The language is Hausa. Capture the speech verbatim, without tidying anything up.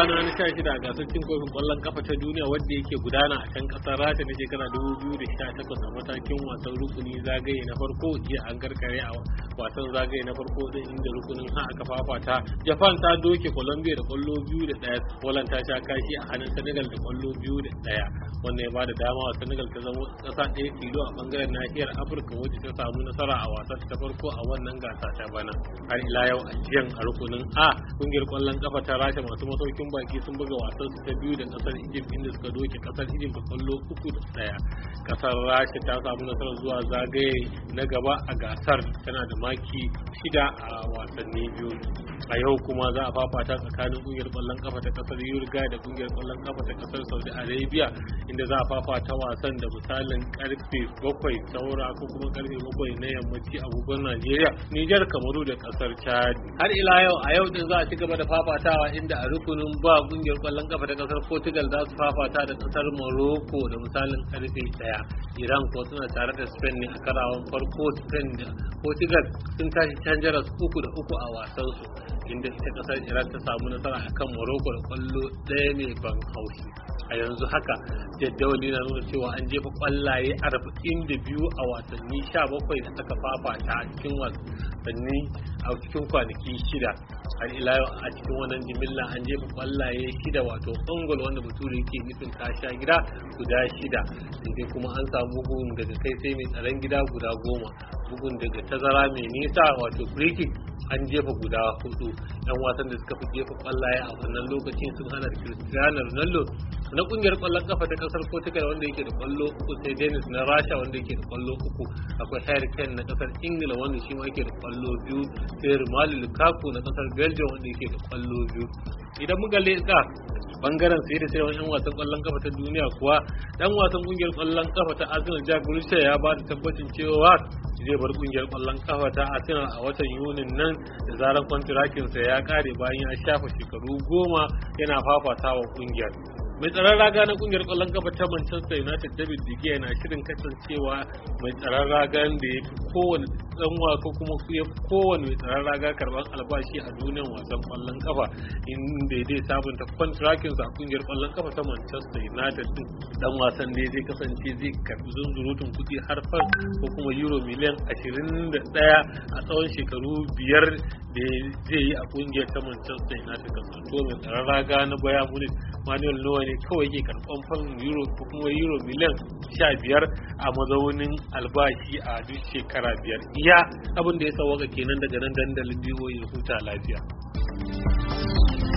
kwana na sha shida a gasar cin kofin kwallon kafa ta duniya wadda yake gudana a can kasar Rasha na shekara dubu biyu da sha takwas a matakin wasan rukuni zagaye na farko, jiya an karkare a wasan zagaye na farko din inda rukunin ha aka fafata. Japan ta doke Colombia da kwallo biyu da ɗaya, Poland ta sha kashi a hannun Senegal da kwallo biyu da ɗaya. Wannan ya bada dama wa Senegal ta zama kasa ɗaya tilo a bangaren nahiyar Afirka wacce ta samu nasara a wasan ta farko a wannan gasa ta bana. Har ila yau a jiyan a rukunin A, kungiyar kwallon kafa ta Rasha masu masaukin baki sun buga wasan su ta biyu da kasar Egypt inda suka doke kasar Egypt da kwallo uku da ɗaya. Kasar Rasha ta samu nasarar zuwa zagaye na gaba a gasar, tana da maki shida a wasanni biyu. A yau kuma za a fafata tsakanin kungiyar kwallon kafa ta kasar Uruguay da kungiyar kwallon kafa ta kasar Saudi Arabia, inda za a fafata wasan da misalin karfe bakwai saura ko kuma karfe bakwai na yammaci a agogon Najeriya, Nijar, Kamaru da kasar Chad. Har ila yau a yau din za a ci gaba da fafatawa inda a rukunin ba kungiyar kwallon kafa ta kasar Portugal za su fafata da kasar Morocco da misalin karfe daya. Iran ko suna tare da Spain ne a karawan farko. Spain da Portugal sun tashi canjaras uku da uku a wasansu, inda ita kasar Iran ta samu nasara akan Morocco da kwallo ɗaya mai ban haushi. A yanzu haka jaddawali na nuna cewa an jefa kwallaye arba'in da biyu a wasanni sha bakwai da aka fafata a cikin wasanni a cikin kwanaki shida. Har ila yau a cikin wannan jimilla an jefa kwallaye shida, wato ungol wanda bature yake nufin kasha gida guda shida, sai kuma an samu bugun daga kai sai mai tsaron gida guda goma, bugun daga tazara mai nisa wato free kick an jefa guda hudu. Yan wasan da suka fi jefa kwallaye a wannan lokacin sun hana Cristiano Ronaldo na kungiyar kwallon kafa ta kasar Portugal wanda yake da kwallo uku, sai Dennis na Rasha wanda yake da kwallo uku, akwai Harry Kane na kasar Ingila wanda shi ma yake da kwallo biyu, sai Romelu Lukaku na kasar Belgium wanda yake da kwallo biyu. Idan muka leka bangaren sai da sai yan wasan kwallon kafa ta duniya kuwa, dan wasan kungiyar kwallon kafa ta Arsenal Jack Grealish ya ba da tabbacin cewa zai bar kungiyar kwallon kafa ta Arsenal a watan Yunin nan da zaran kwantirakin sa ya kare bayan ya shafa shekaru goma yana fafatawa kungiyar. Mai tsaron raga na kungiyar kwallon kafa ta Manchester United David De Gea na shirin kasancewa mai tsaron ragan da ya fi kowane dan wasa kuma ya fi kowane mai tsaron raga karban albashi a duniyar wasan kwallon kafa, inda zai sabunta kwantirakin sa kungiyar kwallon kafa ta Manchester United. Dan wasan da zai kasance zai karbi zunzurutun kuɗi har fan ko kuma euro miliyan ashirin da ɗaya a tsawon shekaru biyar da zai yi a kungiyar ta Manchester United. Kasanto mai tsaron raga na Bayern Munich Manuel Neuer ne kawai ke karɓan fan euro ko kuma euro miliyan sha biyar a mazaunin albashi a duk shekara biyar. Iya abin da ya sauwaka kenan daga nan dandalin biyu ya huta lafiya.